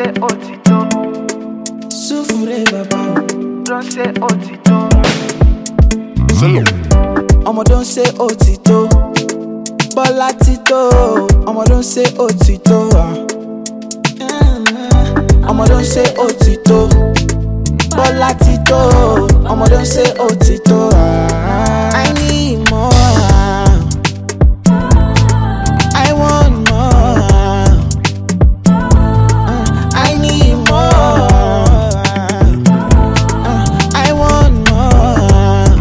say otito. Sufure baba. Don't say otito. Omo don't say otito. Bola Tito. Omo don't say otito. Omo don't say otito. Bola Tito. Omo don't say otito. I need more. I want more. I need more. I want more.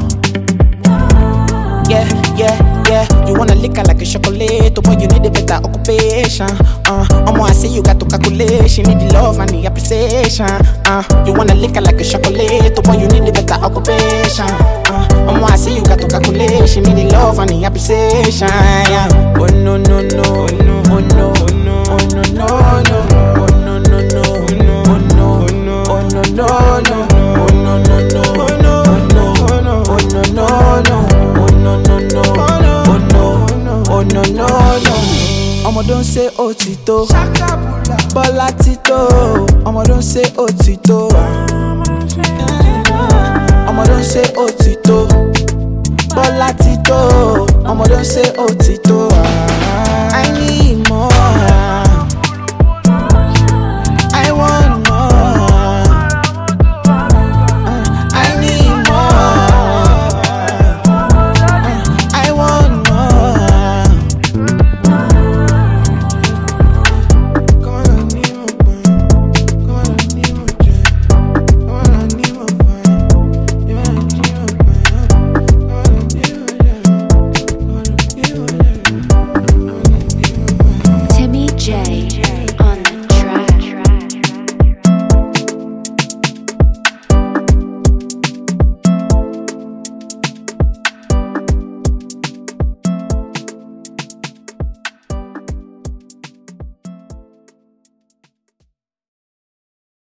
Yeah. You wanna lick her like a chocolate, boy, you need a better occupation. Omo, I say you got to calculate. She need the love and the appreciation. You wanna lick her like a chocolate, boy, you need a better occupation. Omo, I say you got to calculate. She need the love and the appreciation. Yeah. Oh no no no, oh no oh no oh no oh no no no, oh no no no oh no oh no oh no no no, oh no no no oh no oh no oh no no no, oh no no no oh no no no. Omo don't say otito. Bola Tito. Omo don't say otito. Omo don't say otito. Bola Tito. Omo don't say otito.